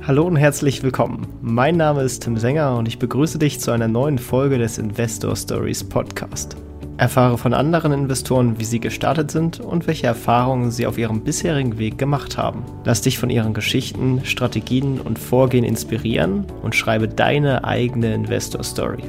Hallo und herzlich willkommen. Mein Name ist Tim Sänger und ich begrüße dich zu einer neuen Folge des Investor Stories Podcast. Erfahre von anderen Investoren, wie sie gestartet sind und welche Erfahrungen sie auf ihrem bisherigen Weg gemacht haben. Lass dich von ihren Geschichten, Strategien und Vorgehen inspirieren und schreibe deine eigene Investor Story.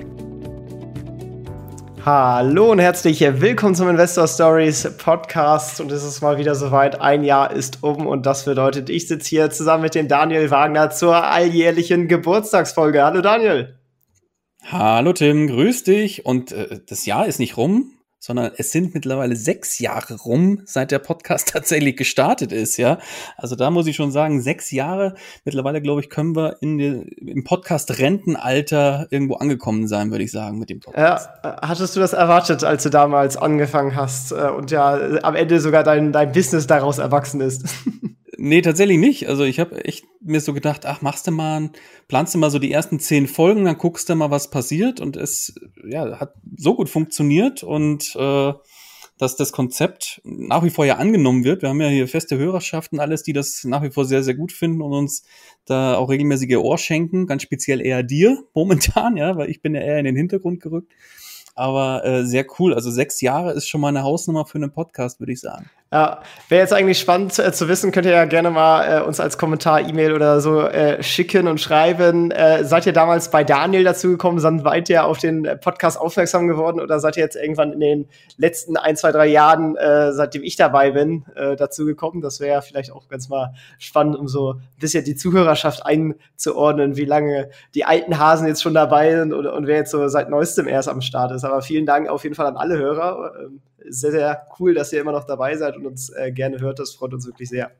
Hallo und herzlich willkommen zum Investor Stories Podcast und es ist mal wieder soweit, ein Jahr ist um und das bedeutet, ich sitze hier zusammen mit dem Daniel Wagner zur alljährlichen Geburtstagsfolge. Hallo Daniel. Hallo Tim, grüß dich und das Jahr ist nicht rum, sondern es sind mittlerweile 6 Jahre rum, seit der Podcast tatsächlich gestartet ist, ja. Also da muss ich schon sagen, 6 Jahre, mittlerweile glaube ich, können wir im Podcast Rentenalter irgendwo angekommen sein, würde ich sagen, mit dem Podcast. Ja, hattest du das erwartet, als du damals angefangen hast und ja am Ende sogar dein Business daraus erwachsen ist? Nee, tatsächlich nicht. Also ich habe echt mir so gedacht, planst du mal so die ersten 10 Folgen, dann guckst du mal, was passiert. Und es hat so gut funktioniert und dass das Konzept nach wie vor ja angenommen wird. Wir haben ja hier feste Hörerschaften, alles, die das nach wie vor sehr, sehr gut finden und uns da auch regelmäßige Ohr schenken. Ganz speziell eher dir momentan, ja, weil ich bin ja eher in den Hintergrund gerückt. Aber sehr cool. Also 6 Jahre ist schon mal eine Hausnummer für einen Podcast, würde ich sagen. Ja, wäre jetzt eigentlich spannend zu wissen, könnt ihr ja gerne mal uns als Kommentar, E-Mail oder so schicken und schreiben. Seid ihr damals bei Daniel dazugekommen, seid ihr auf den Podcast aufmerksam geworden oder seid ihr jetzt irgendwann in den letzten 1, 2, 3 Jahren, seitdem ich dabei bin, dazugekommen? Das wäre ja vielleicht auch ganz mal spannend, um so ein bisschen die Zuhörerschaft einzuordnen, wie lange die alten Hasen jetzt schon dabei sind und wer jetzt so seit neuestem erst am Start ist. Aber vielen Dank auf jeden Fall an alle Hörer. Sehr, sehr cool, dass ihr immer noch dabei seid und uns gerne hört. Das freut uns wirklich sehr.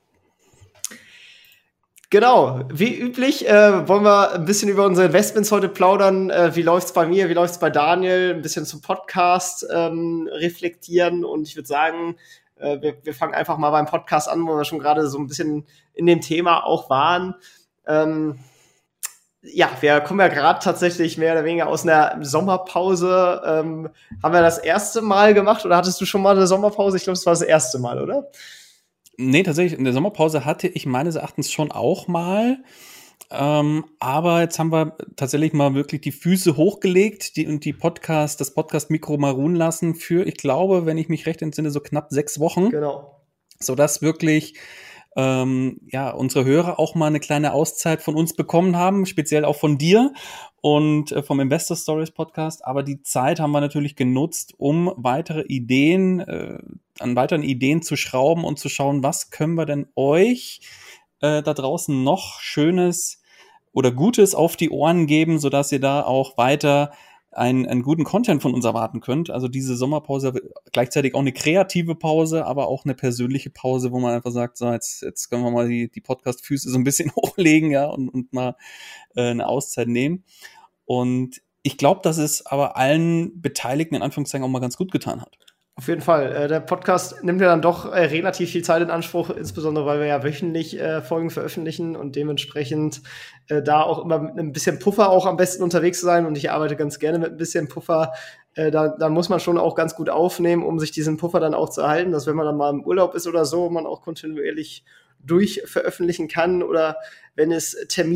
Genau, wie üblich wollen wir ein bisschen über unsere Investments heute plaudern. Wie läuft's bei mir, wie läuft's bei Daniel? Ein bisschen zum Podcast reflektieren. Und ich würde sagen, wir fangen einfach mal beim Podcast an, wo wir schon gerade so ein bisschen in dem Thema auch waren. Ja, wir kommen ja gerade tatsächlich mehr oder weniger aus einer Sommerpause. Haben wir das erste Mal gemacht oder hattest du schon mal eine Sommerpause? Ich glaube, es war das erste Mal, oder? Nee, tatsächlich, in der Sommerpause hatte ich meines Erachtens schon auch mal. Aber jetzt haben wir tatsächlich mal wirklich die Füße hochgelegt und das Podcast-Mikro mal ruhen lassen für, ich glaube, wenn ich mich recht entsinne, so knapp 6 Wochen. Genau. Sodass wirklich unsere Hörer auch mal eine kleine Auszeit von uns bekommen haben, speziell auch von dir und vom Investor Stories Podcast. Aber die Zeit haben wir natürlich genutzt, um an weiteren Ideen zu schrauben und zu schauen, was können wir denn euch da draußen noch Schönes oder Gutes auf die Ohren geben, sodass ihr da auch weiter einen guten Content von uns erwarten könnt. Also diese Sommerpause, gleichzeitig auch eine kreative Pause, aber auch eine persönliche Pause, wo man einfach sagt, so jetzt können wir mal die Podcast-Füße so ein bisschen hochlegen, ja, und mal eine Auszeit nehmen. Und ich glaube, dass es aber allen Beteiligten in Anführungszeichen auch mal ganz gut getan hat. Auf jeden Fall. Der Podcast nimmt ja dann doch relativ viel Zeit in Anspruch, insbesondere weil wir ja wöchentlich Folgen veröffentlichen und dementsprechend da auch immer mit ein bisschen Puffer auch am besten unterwegs sein. Und ich arbeite ganz gerne mit ein bisschen Puffer. Da muss man schon auch ganz gut aufnehmen, um sich diesen Puffer dann auch zu erhalten, dass wenn man dann mal im Urlaub ist oder so, man auch kontinuierlich durch veröffentlichen kann oder wenn es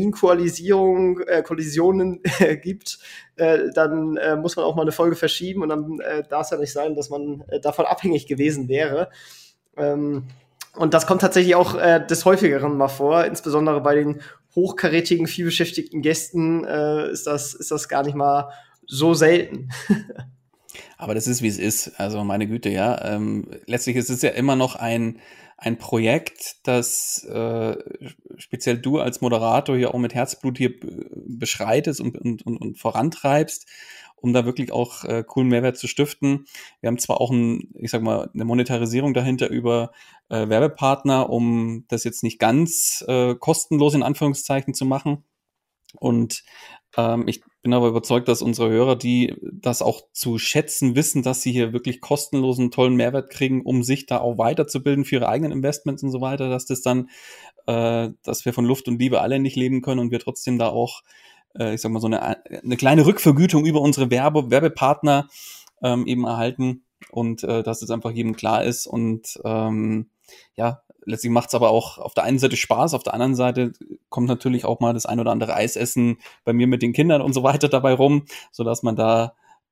Kollisionen gibt, dann muss man auch mal eine Folge verschieben und dann darf es ja nicht sein, dass man davon abhängig gewesen wäre. Und das kommt tatsächlich auch des Häufigeren mal vor, insbesondere bei den hochkarätigen, vielbeschäftigten Gästen ist das gar nicht mal so selten. Aber das ist, wie es ist. Also meine Güte, ja. Letztlich ist es ja immer noch ein Projekt, das speziell du als Moderator hier auch mit Herzblut hier beschreitest und vorantreibst, um da wirklich auch coolen Mehrwert zu stiften. Wir haben zwar auch eine Monetarisierung dahinter über Werbepartner, um das jetzt nicht ganz kostenlos in Anführungszeichen zu machen. Und ich bin aber überzeugt, dass unsere Hörer, die das auch zu schätzen wissen, dass sie hier wirklich kostenlosen, tollen Mehrwert kriegen, um sich da auch weiterzubilden für ihre eigenen Investments und so weiter, dass das dann, dass wir von Luft und Liebe alle nicht leben können und wir trotzdem da auch, so eine kleine Rückvergütung über unsere Werbepartner eben erhalten und dass es einfach jedem klar ist und letztlich macht es aber auch auf der einen Seite Spaß, auf der anderen Seite kommt natürlich auch mal das ein oder andere Eisessen bei mir mit den Kindern und so weiter dabei rum, sodass man da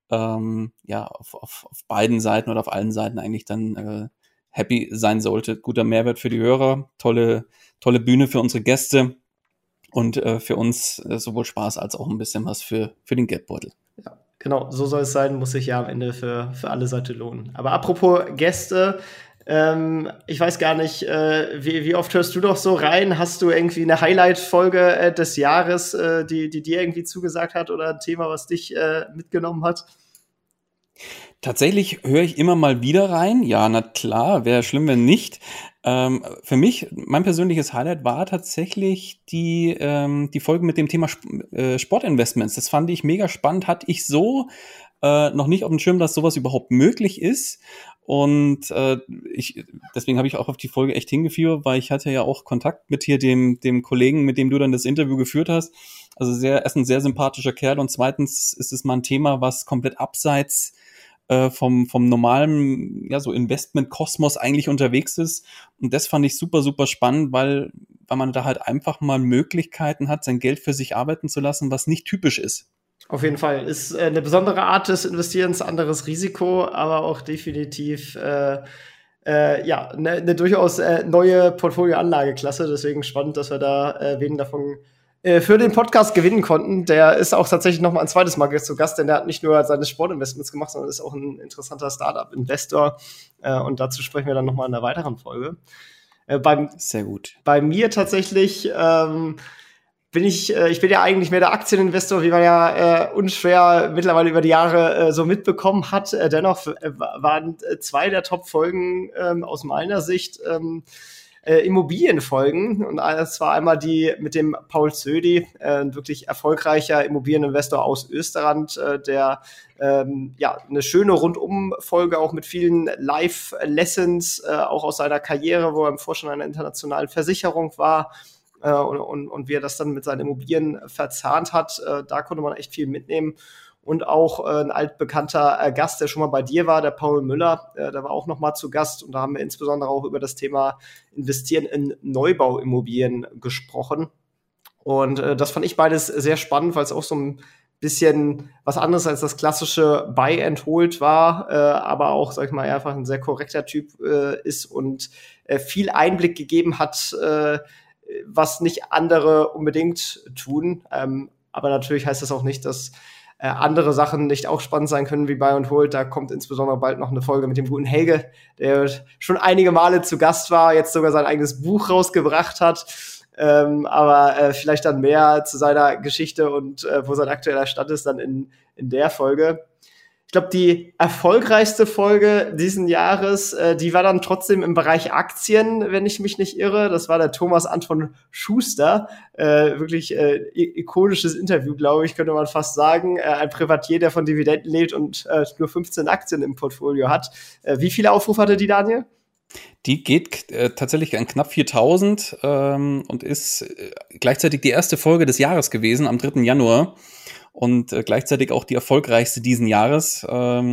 auf beiden Seiten oder auf allen Seiten eigentlich dann happy sein sollte. Guter Mehrwert für die Hörer, tolle Bühne für unsere Gäste und für uns sowohl Spaß als auch ein bisschen was für den Geldbeutel. Ja, genau, so soll es sein, muss sich ja am Ende für alle Seiten lohnen. Aber apropos Gäste, ich weiß gar nicht, wie oft hörst du doch so rein? Hast du irgendwie eine Highlight-Folge des Jahres, die dir irgendwie zugesagt hat oder ein Thema, was dich mitgenommen hat? Tatsächlich höre ich immer mal wieder rein. Ja, na klar, wäre schlimm, wenn nicht. Für mich, mein persönliches Highlight war tatsächlich die Folge mit dem Thema Sportinvestments. Das fand ich mega spannend. Hatte ich so noch nicht auf dem Schirm, dass sowas überhaupt möglich ist. Und deswegen habe ich auch auf die Folge echt hingefiebert, weil ich hatte ja auch Kontakt mit hier dem Kollegen, mit dem du dann das Interview geführt hast. Also er ist ein sehr sympathischer Kerl und zweitens ist es mal ein Thema, was komplett abseits vom normalen, so Investment-Kosmos eigentlich unterwegs ist. Und das fand ich super, super spannend, weil man da halt einfach mal Möglichkeiten hat, sein Geld für sich arbeiten zu lassen, was nicht typisch ist. Auf jeden Fall. Ist eine besondere Art des Investierens, anderes Risiko, aber auch definitiv eine durchaus neue Portfolioanlageklasse. Deswegen spannend, dass wir da wen davon für den Podcast gewinnen konnten. Der ist auch tatsächlich noch mal ein zweites Mal zu Gast, denn der hat nicht nur seine Sportinvestments gemacht, sondern ist auch ein interessanter Startup-Investor. Und dazu sprechen wir dann noch mal in einer weiteren Folge. Sehr gut. Bei mir tatsächlich bin ich bin ja eigentlich mehr der Aktieninvestor, wie man ja unschwer mittlerweile über die Jahre so mitbekommen hat. Dennoch waren zwei der Top-Folgen aus meiner Sicht Immobilienfolgen. Und das war einmal die mit dem Paul Zödi, ein wirklich erfolgreicher Immobilieninvestor aus Österreich, der eine schöne Rundum-Folge auch mit vielen Live-Lessons, auch aus seiner Karriere, wo er im Vorstand einer internationalen Versicherung war, und wie er das dann mit seinen Immobilien verzahnt hat. Da konnte man echt viel mitnehmen. Und auch ein altbekannter Gast, der schon mal bei dir war, der Paul Müller, der war auch noch mal zu Gast. Und da haben wir insbesondere auch über das Thema Investieren in Neubauimmobilien gesprochen. Und das fand ich beides sehr spannend, weil es auch so ein bisschen was anderes als das klassische Buy and Hold war, aber auch, sag ich mal, einfach ein sehr korrekter Typ ist und viel Einblick gegeben hat, was nicht andere unbedingt tun. Aber natürlich heißt das auch nicht, dass andere Sachen nicht auch spannend sein können wie Buy and Hold. Da kommt insbesondere bald noch eine Folge mit dem guten Helge, der schon einige Male zu Gast war, jetzt sogar sein eigenes Buch rausgebracht hat. Aber vielleicht dann mehr zu seiner Geschichte und wo sein aktueller Stand ist, dann in der Folge. Ich glaube, die erfolgreichste Folge diesen Jahres, die war dann trotzdem im Bereich Aktien, wenn ich mich nicht irre. Das war der Thomas Anton Schuster. Wirklich ikonisches Interview, glaube ich, könnte man fast sagen. Ein Privatier, der von Dividenden lebt und nur 15 Aktien im Portfolio hat. Wie viele Aufrufe hatte die, Daniel? Die geht tatsächlich an knapp 4.000 und ist gleichzeitig die erste Folge des Jahres gewesen, am 3. Januar. Und gleichzeitig auch die erfolgreichste diesen Jahres.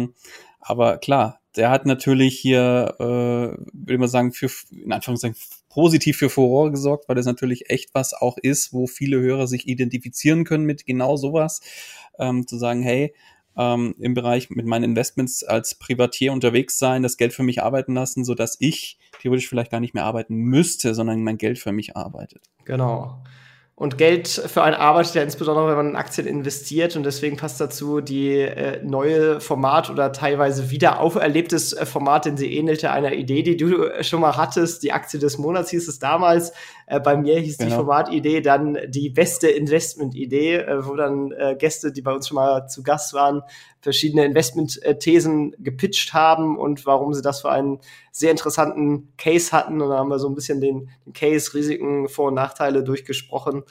Aber klar, der hat natürlich hier, würde ich mal sagen, in Anführungszeichen positiv für Furore gesorgt, weil das natürlich echt was auch ist, wo viele Hörer sich identifizieren können mit genau sowas. Zu sagen, hey, im Bereich mit meinen Investments als Privatier unterwegs sein, das Geld für mich arbeiten lassen, sodass ich theoretisch vielleicht gar nicht mehr arbeiten müsste, sondern mein Geld für mich arbeitet. Genau. Und Geld für einen arbeitet ja insbesondere, wenn man in Aktien investiert. Und deswegen passt dazu die neue Format oder teilweise wieder auferlebtes Format, denn sie ähnelte einer Idee, die du schon mal hattest. Die Aktie des Monats hieß es damals. Bei mir hieß die Formatidee dann die beste Investmentidee, wo dann Gäste, die bei uns schon mal zu Gast waren, verschiedene Investment-Thesen gepitcht haben und warum sie das für einen sehr interessanten Case hatten. Und da haben wir so ein bisschen den Case, Risiken, Vor- und Nachteile durchgesprochen.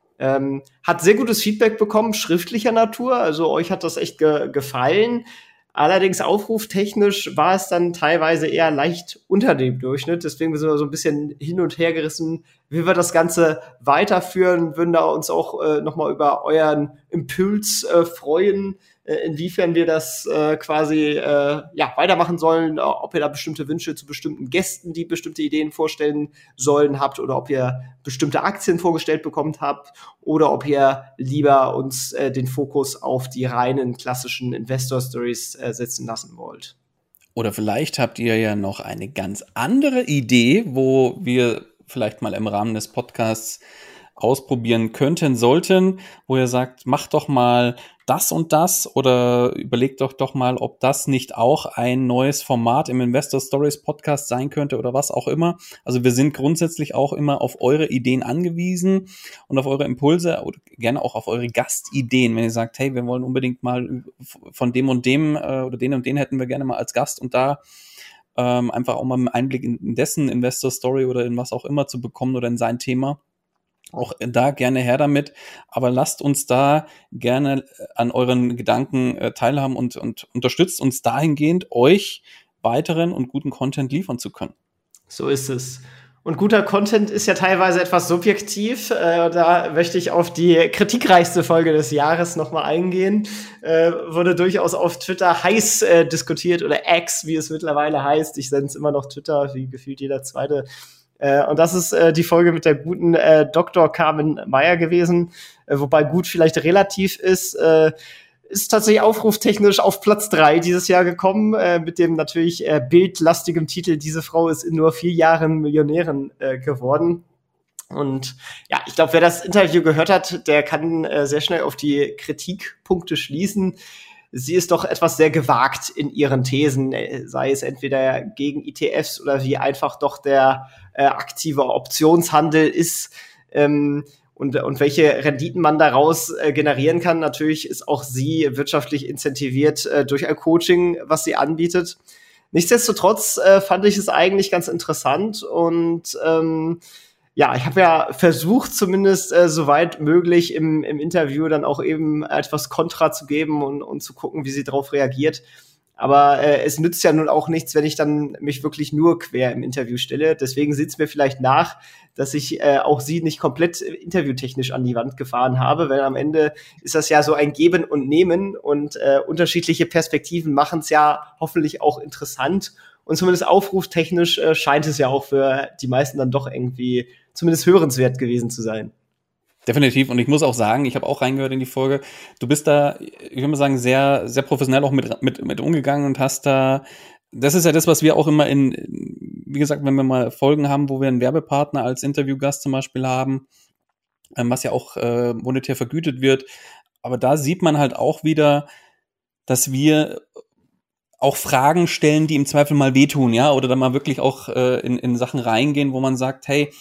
Hat sehr gutes Feedback bekommen, schriftlicher Natur. Also euch hat das echt gefallen. Allerdings aufruftechnisch war es dann teilweise eher leicht unter dem Durchschnitt. Deswegen sind wir so ein bisschen hin und her gerissen, wie wir das Ganze weiterführen. Würden da uns auch noch mal über euren Impuls freuen, inwiefern wir das quasi weitermachen sollen, ob ihr da bestimmte Wünsche zu bestimmten Gästen, die bestimmte Ideen vorstellen sollen, habt, oder ob ihr bestimmte Aktien vorgestellt bekommt habt, oder ob ihr lieber uns den Fokus auf die reinen klassischen Investor Stories setzen lassen wollt. Oder vielleicht habt ihr ja noch eine ganz andere Idee, wo wir vielleicht mal im Rahmen des Podcasts ausprobieren könnten, sollten, wo ihr sagt, macht doch mal das und das oder überlegt doch mal, ob das nicht auch ein neues Format im Investor Stories Podcast sein könnte oder was auch immer. Also wir sind grundsätzlich auch immer auf eure Ideen angewiesen und auf eure Impulse oder gerne auch auf eure Gastideen. Wenn ihr sagt, hey, wir wollen unbedingt mal von dem und dem oder den und den hätten wir gerne mal als Gast und da einfach auch mal einen Einblick in dessen Investor Story oder in was auch immer zu bekommen oder in sein Thema. Auch da gerne her damit, aber lasst uns da gerne an euren Gedanken teilhaben und unterstützt uns dahingehend, euch weiteren und guten Content liefern zu können. So ist es. Und guter Content ist ja teilweise etwas subjektiv. Da möchte ich auf die kritikreichste Folge des Jahres nochmal eingehen. Wurde durchaus auf Twitter heiß diskutiert, oder X, wie es mittlerweile heißt. Ich nenne es immer noch Twitter, wie gefühlt jeder zweite. Und das ist die Folge mit der guten Dr. Carmen Meyer gewesen, wobei gut vielleicht relativ ist. Ist tatsächlich aufruftechnisch auf Platz 3 dieses Jahr gekommen, mit dem natürlich bildlastigem Titel "Diese Frau ist in nur 4 Jahren Millionärin" geworden. Und ja, ich glaube, wer das Interview gehört hat, der kann sehr schnell auf die Kritikpunkte schließen. Sie ist doch etwas sehr gewagt in ihren Thesen, sei es entweder gegen ETFs oder wie einfach doch der aktive Optionshandel ist, und welche Renditen man daraus generieren kann. Natürlich ist auch sie wirtschaftlich incentiviert durch ein Coaching, was sie anbietet. Nichtsdestotrotz fand ich es eigentlich ganz interessant und ich habe ja versucht, zumindest soweit möglich im Interview dann auch eben etwas Kontra zu geben und zu gucken, wie sie darauf reagiert. Aber es nützt ja nun auch nichts, wenn ich dann mich wirklich nur quer im Interview stelle. Deswegen sieht's mir vielleicht nach, dass ich auch sie nicht komplett interviewtechnisch an die Wand gefahren habe, weil am Ende ist das ja so ein Geben und Nehmen und unterschiedliche Perspektiven machen es ja hoffentlich auch interessant. Und zumindest aufruftechnisch scheint es ja auch für die meisten dann doch irgendwie zumindest hörenswert gewesen zu sein. Definitiv. Und ich muss auch sagen, ich habe auch reingehört in die Folge. Du bist da, ich würde mal sagen, sehr, sehr professionell auch mit umgegangen und hast da, das ist ja das, was wir auch immer wie gesagt, wenn wir mal Folgen haben, wo wir einen Werbepartner als Interviewgast zum Beispiel haben, was ja auch monetär vergütet wird. Aber da sieht man halt auch wieder, dass wir auch Fragen stellen, die im Zweifel mal wehtun, ja, oder dann mal wirklich auch in Sachen reingehen, wo man sagt, hey,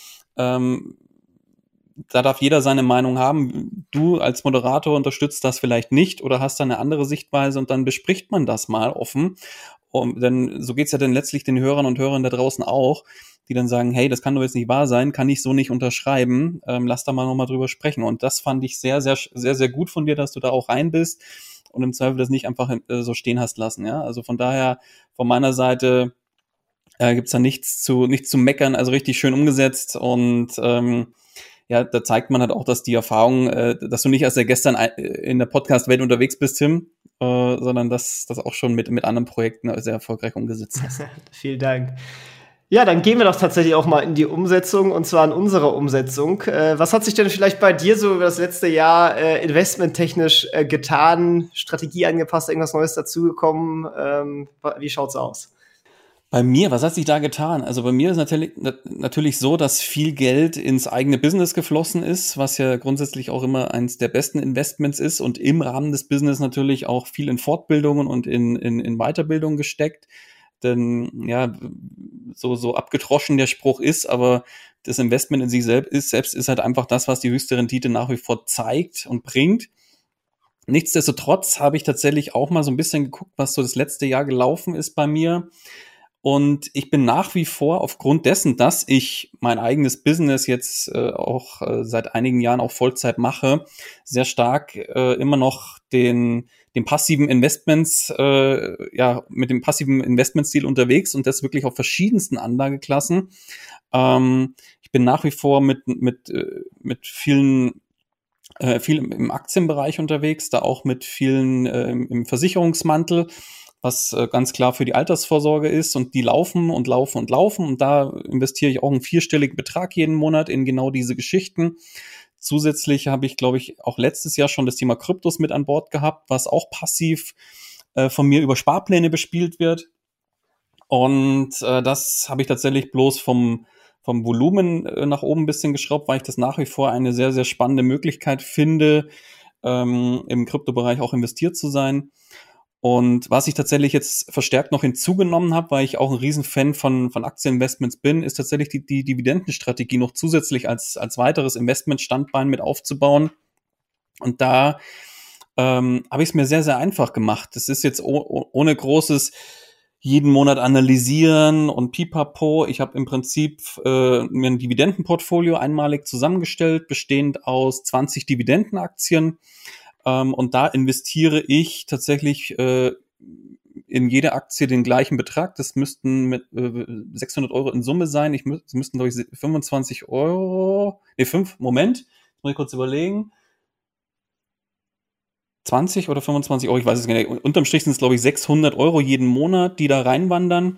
da darf jeder seine Meinung haben. Du als Moderator unterstützt das vielleicht nicht oder hast da eine andere Sichtweise und dann bespricht man das mal offen. Denn so geht's ja dann letztlich den Hörern und Hörern da draußen auch, die dann sagen, hey, das kann doch jetzt nicht wahr sein, kann ich so nicht unterschreiben, lass da mal nochmal drüber sprechen. Und das fand ich sehr, sehr, sehr, sehr gut von dir, dass du da auch rein bist und im Zweifel das nicht einfach so stehen hast lassen. Ja, also von daher, von meiner Seite gibt's da nichts zu meckern, also richtig schön umgesetzt und da zeigt man halt auch, dass die Erfahrung, dass du nicht erst seit gestern in der Podcast-Welt unterwegs bist, Tim, sondern dass das auch schon mit anderen Projekten sehr erfolgreich umgesetzt hast. Vielen Dank. Ja, dann gehen wir doch tatsächlich auch mal in die Umsetzung, und zwar in unsere Umsetzung. Was hat sich denn vielleicht bei dir so über das letzte Jahr investmenttechnisch getan? Strategie angepasst, irgendwas Neues dazugekommen? Wie schaut's aus? Bei mir, was hat sich da getan? Also bei mir ist natürlich so, dass viel Geld ins eigene Business geflossen ist, was ja grundsätzlich auch immer eins der besten Investments ist und im Rahmen des Business natürlich auch viel in Fortbildungen und in Weiterbildung gesteckt. Denn ja, so abgedroschen der Spruch ist, aber das Investment in sich selbst ist halt einfach das, was die höchste Rendite nach wie vor zeigt und bringt. Nichtsdestotrotz habe ich tatsächlich auch mal so ein bisschen geguckt, was so das letzte Jahr gelaufen ist bei mir. Und ich bin nach wie vor aufgrund dessen, dass ich mein eigenes Business jetzt auch seit einigen Jahren auch Vollzeit mache, sehr stark immer noch den passiven Investments, mit dem passiven Investmentstil unterwegs und das wirklich auf verschiedensten Anlageklassen. Ich bin nach wie vor mit vielen viel im Aktienbereich unterwegs, da auch mit vielen im Versicherungsmantel, was ganz klar für die Altersvorsorge ist, und die laufen und laufen und laufen, und da investiere ich auch einen vierstelligen Betrag jeden Monat in genau diese Geschichten. Zusätzlich habe ich, glaube ich, auch letztes Jahr schon das Thema Kryptos mit an Bord gehabt, was auch passiv von mir über Sparpläne bespielt wird. Und das habe ich tatsächlich bloß vom Volumen nach oben ein bisschen geschraubt, weil ich das nach wie vor eine sehr, sehr spannende Möglichkeit finde, im Kryptobereich auch investiert zu sein. Und was ich tatsächlich jetzt verstärkt noch hinzugenommen habe, weil ich auch ein Riesenfan von Aktieninvestments bin, ist tatsächlich die Dividendenstrategie noch zusätzlich als weiteres Investmentstandbein mit aufzubauen. Und da habe ich es mir sehr, sehr einfach gemacht. Das ist jetzt ohne großes jeden Monat analysieren und pipapo. Ich habe im Prinzip mir ein Dividendenportfolio einmalig zusammengestellt, bestehend aus 20 Dividendenaktien. Und da investiere ich tatsächlich in jede Aktie den gleichen Betrag. Das müssten mit 600 Euro in Summe sein. Es müssten, glaube ich, 25 Euro, Moment, muss ich kurz überlegen. 20 oder 25 Euro, ich weiß es gar nicht. Unterm Strich sind es, glaube ich, 600 Euro jeden Monat, die da reinwandern.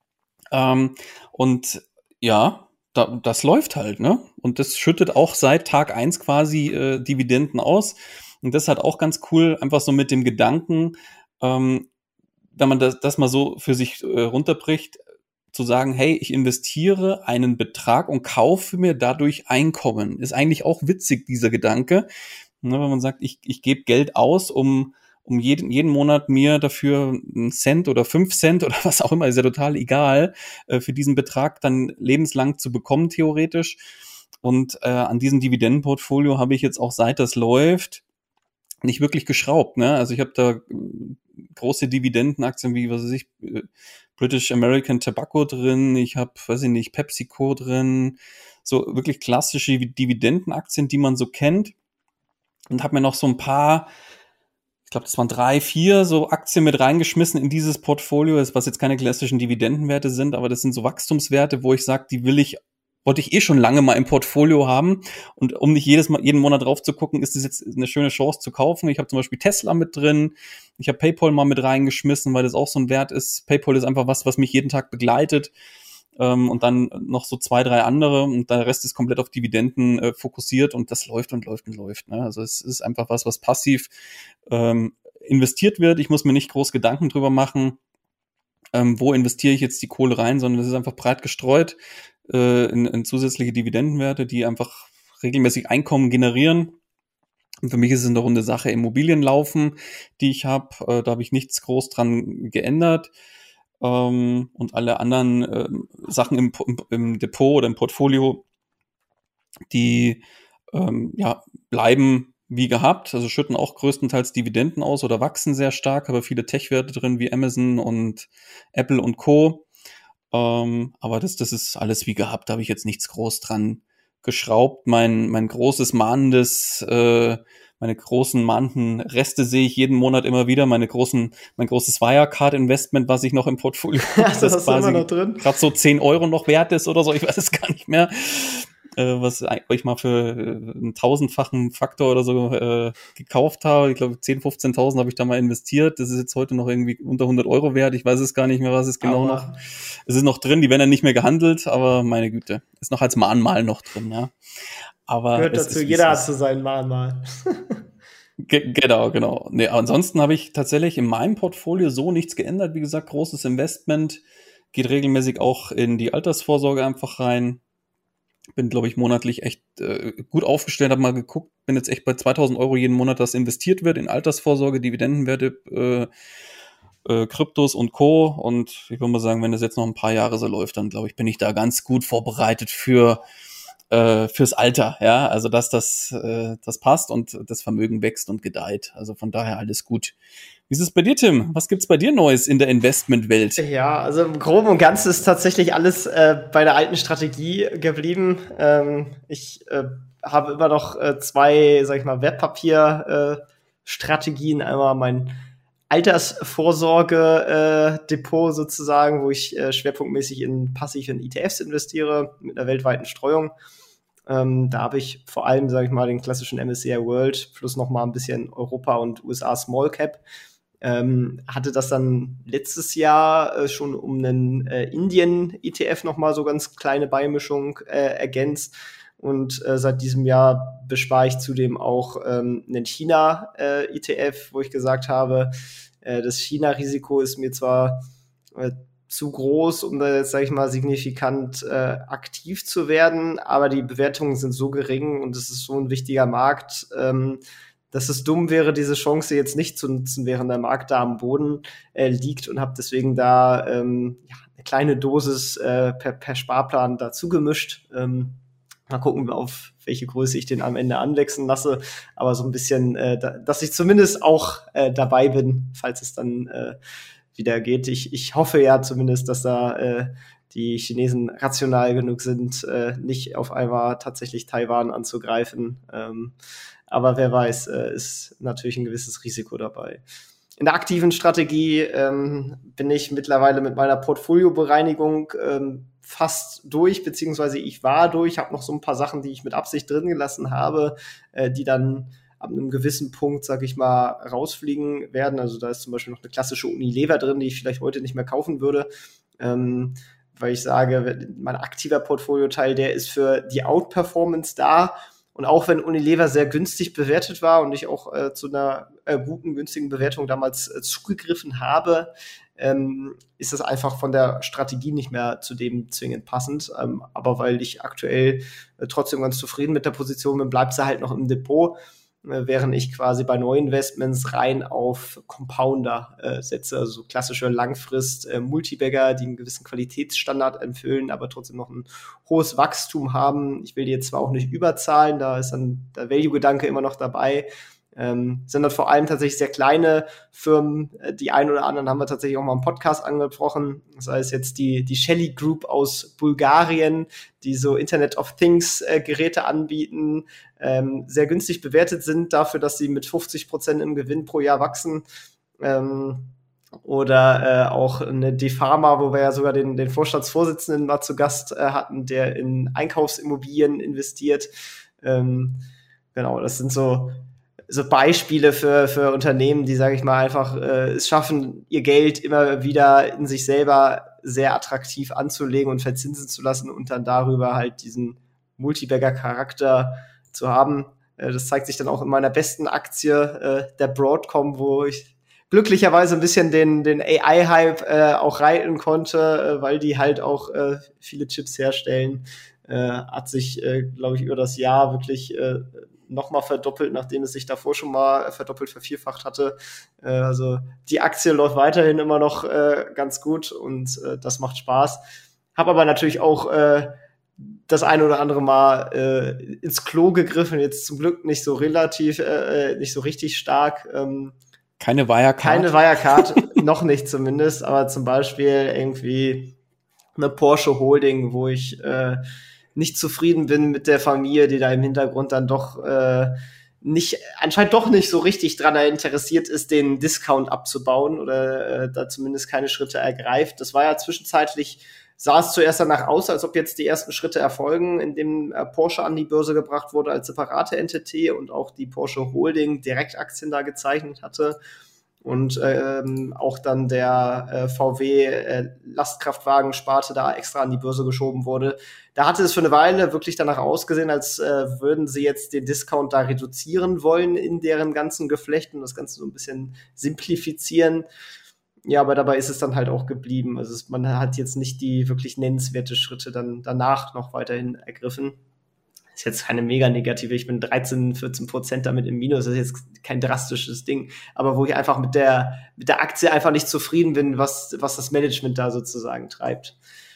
Und ja, das läuft halt, ne? Und das schüttet auch seit Tag 1 quasi Dividenden aus. Und das ist halt auch ganz cool, einfach so mit dem Gedanken, wenn man das mal so für sich runterbricht, zu sagen, hey, ich investiere einen Betrag und kaufe mir dadurch Einkommen. Ist eigentlich auch witzig, dieser Gedanke. Ne, wenn man sagt, ich gebe Geld aus, um jeden Monat mir dafür einen Cent oder 5 Cent oder was auch immer, ist ja total egal, für diesen Betrag dann lebenslang zu bekommen, theoretisch. Und an diesem Dividendenportfolio habe ich jetzt auch, seit das läuft, nicht wirklich geschraubt. Ne? Also ich habe da große Dividendenaktien wie, was weiß ich, British American Tobacco drin, ich habe, weiß ich nicht, PepsiCo drin, so wirklich klassische Dividendenaktien, die man so kennt. Und habe mir noch so ein paar, ich glaube, das waren 3, 4 so Aktien mit reingeschmissen in dieses Portfolio, was jetzt keine klassischen Dividendenwerte sind, aber das sind so Wachstumswerte, wo ich sage, wollte ich schon lange mal im Portfolio haben. Und um nicht jeden Monat drauf zu gucken, ist es jetzt eine schöne Chance zu kaufen. Ich habe zum Beispiel Tesla mit drin. Ich habe PayPal mal mit reingeschmissen, weil das auch so ein Wert ist. PayPal ist einfach was mich jeden Tag begleitet. Und dann noch so 2, 3 andere. Und der Rest ist komplett auf Dividenden fokussiert. Und das läuft und läuft und läuft. Ne? Also es ist einfach was passiv investiert wird. Ich muss mir nicht groß Gedanken drüber machen, wo investiere ich jetzt die Kohle rein, sondern es ist einfach breit gestreut in zusätzliche Dividendenwerte, die einfach regelmäßig Einkommen generieren. Und für mich ist es eine runde Sache. Immobilien laufen, die ich habe, da habe ich nichts groß dran geändert. Und alle anderen Sachen im Depot oder im Portfolio, die bleiben wie gehabt, also schütten auch größtenteils Dividenden aus oder wachsen sehr stark, aber viele Tech-Werte drin wie Amazon und Apple und Co. Aber das ist alles wie gehabt, da habe ich jetzt nichts groß dran geschraubt. Mein großes mahnendes, meine großen mahnenden Reste sehe ich jeden Monat immer wieder. Mein großes Wirecard-Investment, was ich noch im Portfolio habe, das quasi gerade so 10 Euro noch wert ist oder so, ich weiß es gar nicht mehr. Was ich mal für einen 1000-fachen Faktor oder so gekauft habe. Ich glaube, 10.000, 15.000 habe ich da mal investiert. Das ist jetzt heute noch irgendwie unter 100 Euro wert. Ich weiß es gar nicht mehr, was es genau noch. Es ist noch drin, die werden dann nicht mehr gehandelt, aber meine Güte, ist noch als Mahnmal noch drin, ja. Aber gehört dazu, jeder hat so sein Mahnmal. Genau. Nee, ansonsten habe ich tatsächlich in meinem Portfolio so nichts geändert. Wie gesagt, großes Investment, geht regelmäßig auch in die Altersvorsorge einfach rein. Bin, glaube ich, monatlich echt gut aufgestellt, habe mal geguckt, bin jetzt echt bei 2.000 Euro jeden Monat, das investiert wird in Altersvorsorge, Dividendenwerte, Kryptos und Co. Und ich würde mal sagen, wenn das jetzt noch ein paar Jahre so läuft, dann glaube ich, bin ich da ganz gut vorbereitet fürs Alter, ja, also dass das passt und das Vermögen wächst und gedeiht. Also von daher alles gut. Wie ist es bei dir, Tim? Was gibt's bei dir Neues in der Investmentwelt? Ja, also im Groben und Ganzen ist tatsächlich alles bei der alten Strategie geblieben. Ich habe immer noch 2, sag ich mal, Wertpapier-Strategien. Einmal mein Altersvorsorge-Depot sozusagen, wo ich schwerpunktmäßig passiv in ETFs investiere mit einer weltweiten Streuung. Da habe ich vor allem, sage ich mal, den klassischen MSCI World plus noch mal ein bisschen Europa und USA Small Cap. Hatte das dann letztes Jahr schon um einen Indien-ETF noch mal so ganz kleine Beimischung ergänzt. Und seit diesem Jahr bespare ich zudem auch einen China-ETF, wo ich gesagt habe, das China-Risiko ist mir zwar zu groß, um da jetzt, sage ich mal, signifikant aktiv zu werden, aber die Bewertungen sind so gering und es ist so ein wichtiger Markt, dass es dumm wäre, diese Chance jetzt nicht zu nutzen, während der Markt da am Boden liegt, und habe deswegen da eine kleine Dosis per Sparplan dazu gemischt. Mal gucken, auf welche Größe ich den am Ende anwechseln lasse, aber so ein bisschen, dass ich zumindest auch dabei bin, falls es dann wieder geht. Ich hoffe ja zumindest, dass da die Chinesen rational genug sind, nicht auf einmal tatsächlich Taiwan anzugreifen. Aber wer weiß, ist natürlich ein gewisses Risiko dabei. In der aktiven Strategie bin ich mittlerweile mit meiner Portfoliobereinigung fast durch, beziehungsweise ich war durch, habe noch so ein paar Sachen, die ich mit Absicht drin gelassen habe, die dann ab einem gewissen Punkt, sag ich mal, rausfliegen werden. Also da ist zum Beispiel noch eine klassische Unilever drin, die ich vielleicht heute nicht mehr kaufen würde, weil ich sage, mein aktiver Portfolioteil, der ist für die Outperformance da. Und auch wenn Unilever sehr günstig bewertet war und ich auch zu einer guten, günstigen Bewertung damals zugegriffen habe, ist das einfach von der Strategie nicht mehr zu dem zwingend passend. Aber weil ich aktuell trotzdem ganz zufrieden mit der Position bin, bleibt sie halt noch im Depot, während ich quasi bei Neuinvestments rein auf Compounder setze, also so klassische Langfrist-Multibagger, die einen gewissen Qualitätsstandard erfüllen, aber trotzdem noch ein hohes Wachstum haben. Ich will die jetzt zwar auch nicht überzahlen, da ist dann der Value-Gedanke immer noch dabei, sind dann vor allem tatsächlich sehr kleine Firmen. Die einen oder anderen haben wir tatsächlich auch mal im Podcast angesprochen. Das heißt jetzt die Shelly Group aus Bulgarien, die so Internet of Things Geräte anbieten, sehr günstig bewertet sind dafür, dass sie mit 50% im Gewinn pro Jahr wachsen. Oder auch eine DeFarma, wo wir ja sogar den Vorstandsvorsitzenden mal zu Gast hatten, der in Einkaufsimmobilien investiert. Genau, das sind so Beispiele für Unternehmen, die, sage ich mal, einfach es schaffen, ihr Geld immer wieder in sich selber sehr attraktiv anzulegen und verzinsen zu lassen und dann darüber halt diesen Multibagger-Charakter zu haben. Das zeigt sich dann auch in meiner besten Aktie, der Broadcom, wo ich glücklicherweise ein bisschen den AI-Hype auch reiten konnte, weil die halt auch viele Chips herstellen. Hat sich, glaube ich, über das Jahr wirklich nochmal verdoppelt, nachdem es sich davor schon mal verdoppelt, vervierfacht hatte. Also die Aktie läuft weiterhin immer noch ganz gut und das macht Spaß. Habe aber natürlich auch das eine oder andere Mal ins Klo gegriffen, jetzt zum Glück nicht so nicht so richtig stark. Keine Wirecard? Keine Wirecard, noch nicht zumindest, aber zum Beispiel irgendwie eine Porsche Holding, wo ich nicht zufrieden bin mit der Familie, die da im Hintergrund dann doch anscheinend doch nicht so richtig dran interessiert ist, den Discount abzubauen oder da zumindest keine Schritte ergreift. Das war ja zwischenzeitlich, sah es zuerst danach aus, als ob jetzt die ersten Schritte erfolgen, indem Porsche an die Börse gebracht wurde als separate Entity und auch die Porsche Holding Direktaktien da gezeichnet hatte. Und auch dann der VW Lastkraftwagen-Sparte da extra an die Börse geschoben wurde. Da hatte es für eine Weile wirklich danach ausgesehen, als würden sie jetzt den Discount da reduzieren wollen in deren ganzen Geflecht und das Ganze so ein bisschen simplifizieren. Ja, aber dabei ist es dann halt auch geblieben. Also man hat jetzt nicht die wirklich nennenswerte Schritte dann danach noch weiterhin ergriffen. Ist jetzt keine mega negative, ich bin 13-14% damit im Minus, das ist jetzt kein drastisches Ding, aber wo ich einfach mit der Aktie einfach nicht zufrieden bin, was das Management da sozusagen treibt.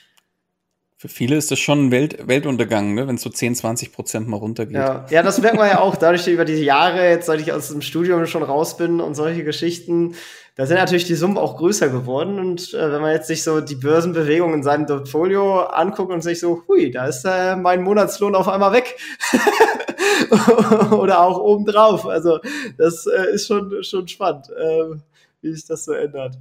Für viele ist das schon ein Weltuntergang, ne? Wenn es so 10-20% mal runtergeht. Ja, das merkt man ja auch, dadurch, dass über diese Jahre, jetzt seit ich aus dem Studium schon raus bin und solche Geschichten, da sind natürlich die Summen auch größer geworden. Und wenn man jetzt sich so die Börsenbewegung in seinem Portfolio anguckt und sich so, hui, da ist mein Monatslohn auf einmal weg. Oder auch obendrauf. Also das ist schon spannend, wie sich das so ändert.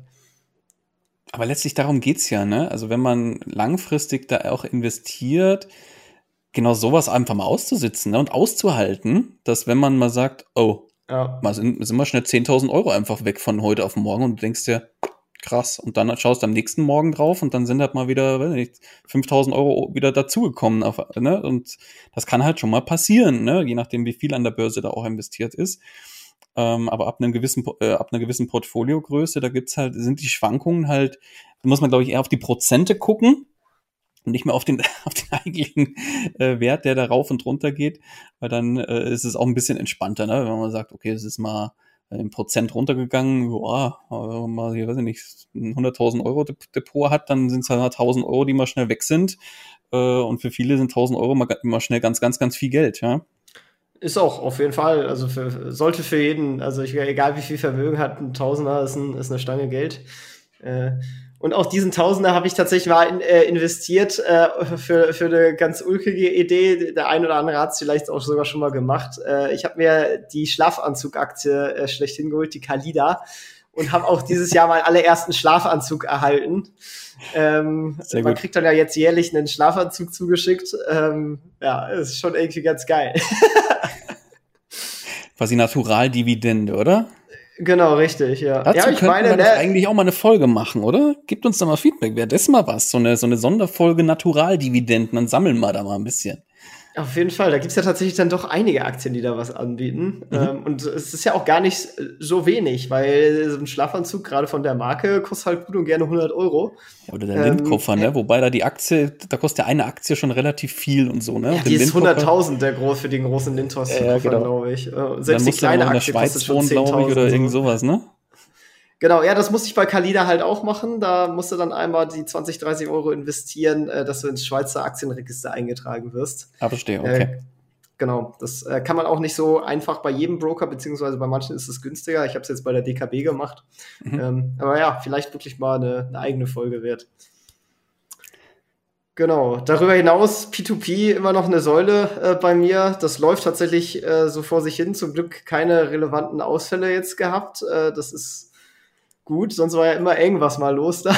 Aber letztlich darum geht's ja, ne? Also wenn man langfristig da auch investiert, genau sowas einfach mal auszusitzen, ne? Und auszuhalten, dass wenn man mal sagt, oh, Ja. mal sind wir schnell 10.000 Euro einfach weg von heute auf morgen und du denkst dir, krass. Und dann schaust du am nächsten Morgen drauf und dann sind halt mal wieder, weiß nicht, 5.000 Euro wieder dazugekommen. Ne? Und das kann halt schon mal passieren, ne? Je nachdem, wie viel an der Börse da auch investiert ist. Aber ab einer gewissen Portfoliogröße, sind die Schwankungen halt, da muss man, glaube ich, eher auf die Prozente gucken und nicht mehr auf den eigentlichen Wert, der da rauf und runter geht, weil dann ist es auch ein bisschen entspannter, ne? Wenn man sagt, okay, es ist mal im Prozent runtergegangen, ja, wenn man hier, weiß ich nicht, ein 100.000 Euro Depot hat, dann sind es halt 1.000 Euro, die mal schnell weg sind, und für viele sind 1.000 Euro mal schnell ganz, ganz, ganz viel Geld, ja. Ist auch, auf jeden Fall. Also sollte für jeden, also egal wie viel Vermögen hat, ein Tausender ist eine Stange Geld. Und auch diesen Tausender habe ich tatsächlich mal investiert für eine ganz ulkige Idee. Der ein oder andere hat es vielleicht auch sogar schon mal gemacht. Ich habe mir die Schlafanzugaktie schlechthin geholt, die Kalida, und habe auch dieses Jahr meinen allerersten Schlafanzug erhalten. Man kriegt dann ja jetzt jährlich einen Schlafanzug zugeschickt. Ja, ist schon irgendwie ganz geil. Quasi Naturaldividende, oder? Genau, richtig, ja. Dazu ja, ich könnten meine, wir doch eigentlich auch mal eine Folge machen, oder? Gebt uns da mal Feedback. Wäre das mal was? So eine Sonderfolge Naturaldividenden. Dann sammeln wir da mal ein bisschen. Auf jeden Fall, da gibt's ja tatsächlich dann doch einige Aktien, die da was anbieten. Und es ist ja auch gar nicht so wenig, weil so ein Schlafanzug, gerade von der Marke, kostet halt gut und gerne 100 Euro. Ja, oder der Lindkoffer, ne? Wobei da die Aktie, da kostet ja eine Aktie schon relativ viel und so, ne? Ja, die ist 100.000 für den großen Lindkoffer, genau. glaube ich. Selbst die kleine Aktie kostet schon 10.000. Glaube ich, oder irgend sowas, ne? Genau, ja, das musste ich bei Kalida halt auch machen. Da musst du dann einmal die 20, 30 Euro investieren, dass du ins Schweizer Aktienregister eingetragen wirst. Ah, verstehe, okay. Genau, das kann man auch nicht so einfach bei jedem Broker, beziehungsweise bei manchen ist es günstiger. Ich habe es jetzt bei der DKB gemacht. Aber ja, vielleicht wirklich mal eine eigene Folge wert. Genau, darüber hinaus P2P immer noch eine Säule bei mir. Das läuft tatsächlich so vor sich hin. Zum Glück keine relevanten Ausfälle jetzt gehabt. Das ist gut, sonst war ja immer irgendwas mal los da.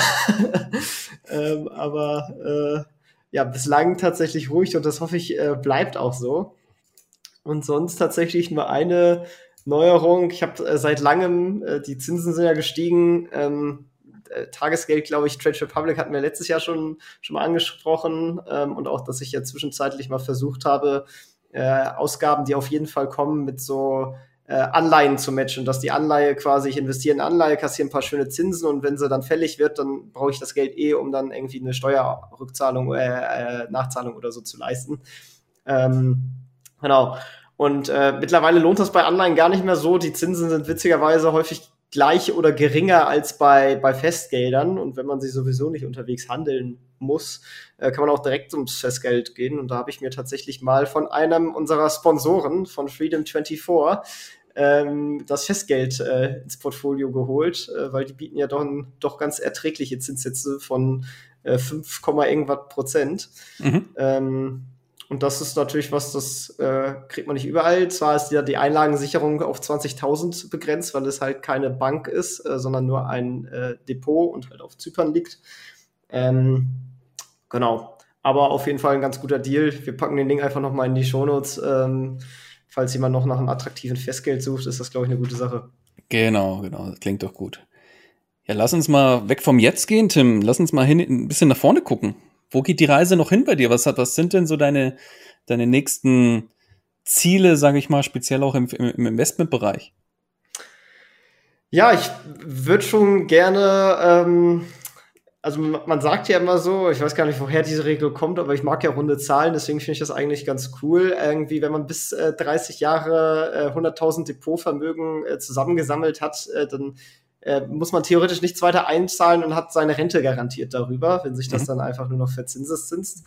Aber ja, bislang tatsächlich ruhig und das hoffe ich bleibt auch so. Und sonst tatsächlich nur eine Neuerung. Ich habe seit langem, die Zinsen sind ja gestiegen, Tagesgeld, glaube ich, Trade Republic hatten wir letztes Jahr schon mal angesprochen, und auch, dass ich ja zwischenzeitlich mal versucht habe, Ausgaben, die auf jeden Fall kommen, mit so Anleihen zu matchen, dass die Anleihe quasi, ich investiere in Anleihe, kassiere ein paar schöne Zinsen und wenn sie dann fällig wird, dann brauche ich das Geld um dann irgendwie eine Steuerrückzahlung, Nachzahlung oder so zu leisten. Genau. Und mittlerweile lohnt das bei Anleihen gar nicht mehr so. Die Zinsen sind witzigerweise häufig gleich oder geringer als bei Festgeldern. Und wenn man sie sowieso nicht unterwegs handeln muss, kann man auch direkt ums Festgeld gehen. Und da habe ich mir tatsächlich mal von einem unserer Sponsoren, von Freedom24, das Festgeld ins Portfolio geholt, weil die bieten ja doch ganz erträgliche Zinssätze von 5, irgendwas Prozent. Und das ist natürlich was, das kriegt man nicht überall. Zwar ist ja die Einlagensicherung auf 20.000 begrenzt, weil es halt keine Bank ist, sondern nur ein Depot und halt auf Zypern liegt. Genau. Aber auf jeden Fall ein ganz guter Deal. Wir packen den Link einfach nochmal in die Shownotes. Falls jemand noch nach einem attraktiven Festgeld sucht, ist das, glaube ich, eine gute Sache. Genau. Das klingt doch gut. Ja, lass uns mal weg vom Jetzt gehen, Tim. Lass uns mal ein bisschen nach vorne gucken. Wo geht die Reise noch hin bei dir? Was sind denn so deine nächsten Ziele, sage ich mal, speziell auch im Investmentbereich? Ja, ich würde schon gerne, also man sagt ja immer so, ich weiß gar nicht, woher diese Regel kommt, aber ich mag ja runde Zahlen, deswegen finde ich das eigentlich ganz cool. Irgendwie, wenn man bis 30 Jahre 100.000 Depotvermögen zusammengesammelt hat, dann muss man theoretisch nichts weiter einzahlen und hat seine Rente garantiert darüber, wenn sich das dann einfach nur noch verzinseszinst.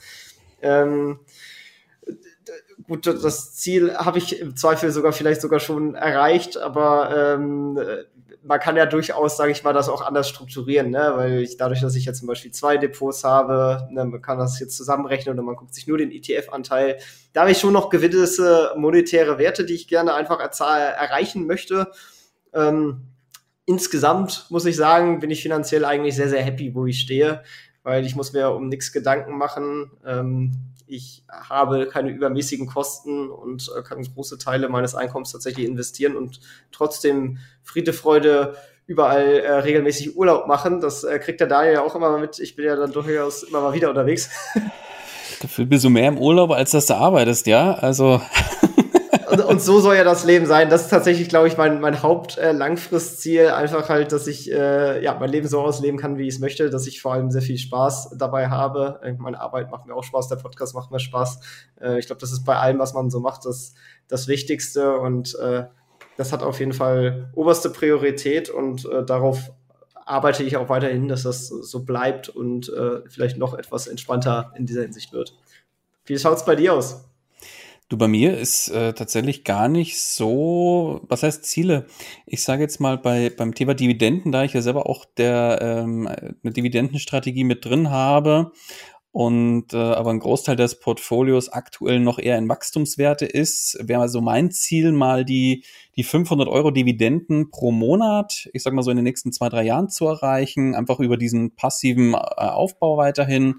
Gut, das Ziel habe ich im Zweifel vielleicht sogar schon erreicht, aber man kann ja durchaus, sage ich mal, das auch anders strukturieren, ne? Weil dadurch, dass ich jetzt zum Beispiel 2 Depots habe, ne, man kann das jetzt zusammenrechnen oder man guckt sich nur den ETF-Anteil. Da habe ich schon noch gewisse monetäre Werte, die ich gerne einfach erreichen möchte. Insgesamt muss ich sagen, bin ich finanziell eigentlich sehr, sehr happy, wo ich stehe. weil ich muss mir um nichts Gedanken machen. Ich habe keine übermäßigen Kosten und kann große Teile meines Einkommens tatsächlich investieren und trotzdem Friede, Freude überall regelmäßig Urlaub machen. Das kriegt der Daniel ja auch immer mal mit. Ich bin ja dann durchaus immer mal wieder unterwegs. Gefühlt bist du mehr im Urlaub, als dass du arbeitest, ja? Also und so soll ja das Leben sein. Das ist tatsächlich, glaube ich, mein Haupt-Langfristziel. Einfach halt, dass ich mein Leben so ausleben kann, wie ich es möchte, dass ich vor allem sehr viel Spaß dabei habe. Meine Arbeit macht mir auch Spaß, der Podcast macht mir Spaß. Ich glaube, das ist bei allem, was man so macht, das Wichtigste. Und das hat auf jeden Fall oberste Priorität. Und darauf arbeite ich auch weiterhin, dass das so bleibt und vielleicht noch etwas entspannter in dieser Hinsicht wird. Wie schaut's bei dir aus? Du, bei mir ist tatsächlich gar nicht so, was heißt Ziele? Ich sage jetzt mal beim Thema Dividenden, da ich ja selber auch eine Dividendenstrategie mit drin habe und aber ein Großteil des Portfolios aktuell noch eher in Wachstumswerte ist, wäre also mein Ziel, mal die 500 € Dividenden pro Monat, ich sag mal so in den nächsten 2-3 Jahren zu erreichen, einfach über diesen passiven Aufbau weiterhin.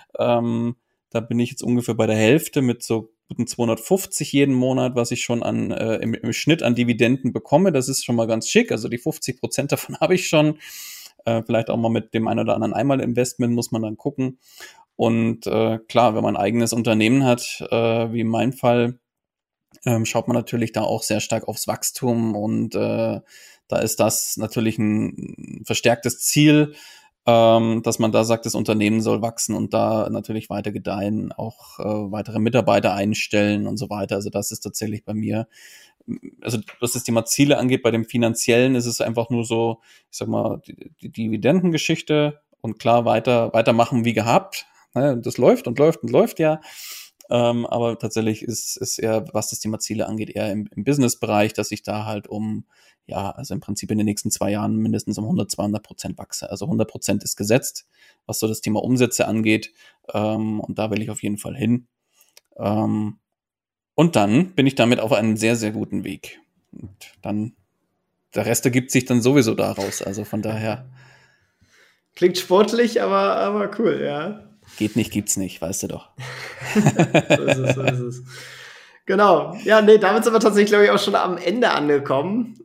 Da bin ich jetzt ungefähr bei der Hälfte mit so guten 250 jeden Monat, was ich schon im Schnitt an Dividenden bekomme. Das ist schon mal ganz schick. Also die 50% davon habe ich schon. Vielleicht auch mal mit dem einen oder anderen Einmal-Investment muss man dann gucken. Und klar, wenn man ein eigenes Unternehmen hat, wie in meinem Fall, schaut man natürlich da auch sehr stark aufs Wachstum. Und da ist das natürlich ein verstärktes Ziel, dass man da sagt, das Unternehmen soll wachsen und da natürlich weiter gedeihen, auch weitere Mitarbeiter einstellen und so weiter. Also das ist tatsächlich bei mir, also was das Thema Ziele angeht, bei dem Finanziellen ist es einfach nur so, ich sag mal, die Dividendengeschichte und klar weitermachen wie gehabt. Das läuft und läuft und läuft ja. Aber tatsächlich ist eher, was das Thema Ziele angeht, eher im Business-Bereich, dass ich da halt also im Prinzip in den nächsten 2 Jahren mindestens um 100-200% wachse. Also 100% ist gesetzt, was so das Thema Umsätze angeht. Und da will ich auf jeden Fall hin. Und dann bin ich damit auf einem sehr, sehr guten Weg. Und dann, der Rest ergibt sich dann sowieso daraus. Also von daher. Klingt sportlich, aber cool, ja. Geht nicht, gibt's nicht, weißt du doch. So ist es. Genau. Ja, nee, damit sind wir tatsächlich, glaube ich, auch schon am Ende angekommen.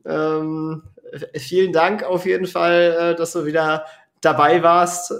Vielen Dank auf jeden Fall, dass du wieder dabei warst.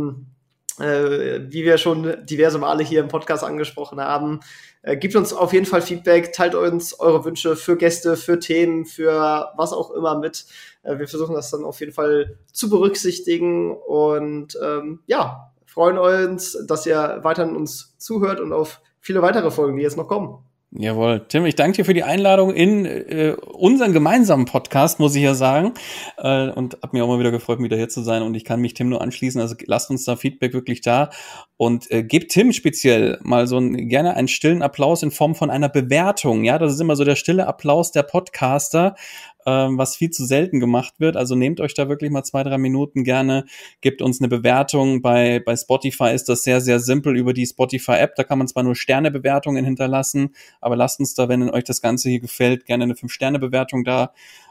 Wie wir schon diverse Male hier im Podcast angesprochen haben, gebt uns auf jeden Fall Feedback, teilt uns eure Wünsche für Gäste, für Themen, für was auch immer mit. Wir versuchen das dann auf jeden Fall zu berücksichtigen und freuen uns, dass ihr weiterhin uns zuhört und auf viele weitere Folgen, die jetzt noch kommen. Jawohl, Tim, ich danke dir für die Einladung in unseren gemeinsamen Podcast, muss ich ja sagen. Und habe mich auch mal wieder gefreut, wieder hier zu sein. Und ich kann mich Tim nur anschließen. Also lasst uns da Feedback wirklich da. Und gebt Tim speziell mal gerne einen stillen Applaus in Form von einer Bewertung. Ja, das ist immer so der stille Applaus der Podcaster, was viel zu selten gemacht wird. Also nehmt euch da wirklich mal 2-3 Minuten gerne, gebt uns eine Bewertung. Bei Spotify ist das sehr, sehr simpel über die Spotify-App. Da kann man zwar nur Sternebewertungen hinterlassen, aber lasst uns da, wenn euch das Ganze hier gefällt, gerne eine 5-Sterne-Bewertung da.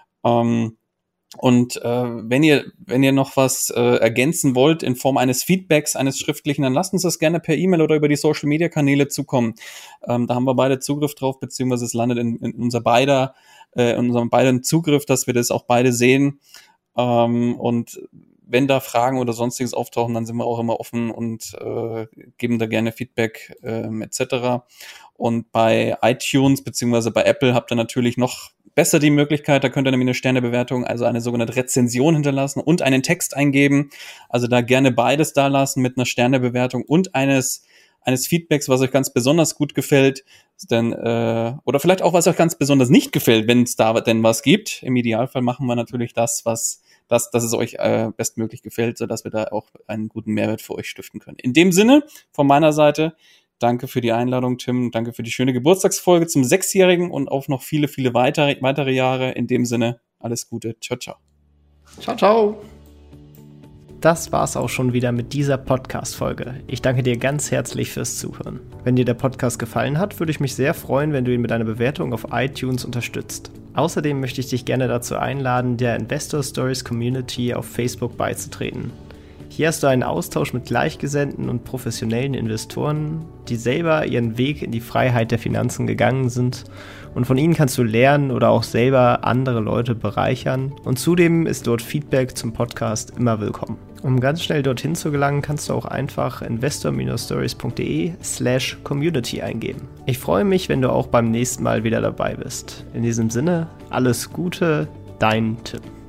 Und wenn ihr noch was ergänzen wollt in Form eines Feedbacks, eines schriftlichen, dann lasst uns das gerne per E-Mail oder über die Social-Media-Kanäle zukommen. Da haben wir beide Zugriff drauf, beziehungsweise es landet in unserem beiden Zugriff, dass wir das auch beide sehen. Und wenn da Fragen oder Sonstiges auftauchen, dann sind wir auch immer offen und geben da gerne Feedback etc. Und bei iTunes beziehungsweise bei Apple habt ihr natürlich noch besser die Möglichkeit, da könnt ihr nämlich eine Sternebewertung, also eine sogenannte Rezension hinterlassen und einen Text eingeben. Also da gerne beides da lassen mit einer Sternebewertung und eines Feedbacks, was euch ganz besonders gut gefällt, oder vielleicht auch, was euch ganz besonders nicht gefällt, wenn es da denn was gibt. Im Idealfall machen wir natürlich dass es euch bestmöglich gefällt, sodass wir da auch einen guten Mehrwert für euch stiften können. In dem Sinne, von meiner Seite, danke für die Einladung, Tim. Danke für die schöne Geburtstagsfolge zum 6-Jährigen und auf noch viele, viele weitere Jahre. In dem Sinne, alles Gute. Ciao, ciao. Ciao, ciao. Das war's auch schon wieder mit dieser Podcast-Folge. Ich danke dir ganz herzlich fürs Zuhören. Wenn dir der Podcast gefallen hat, würde ich mich sehr freuen, wenn du ihn mit einer Bewertung auf iTunes unterstützt. Außerdem möchte ich dich gerne dazu einladen, der Investor Stories Community auf Facebook beizutreten. Hier hast du einen Austausch mit Gleichgesinnten und professionellen Investoren, die selber ihren Weg in die Freiheit der Finanzen gegangen sind, und von ihnen kannst du lernen oder auch selber andere Leute bereichern, und zudem ist dort Feedback zum Podcast immer willkommen. Um ganz schnell dorthin zu gelangen, kannst du auch einfach investor-stories.de/community eingeben. Ich freue mich, wenn du auch beim nächsten Mal wieder dabei bist. In diesem Sinne, alles Gute, dein Tim.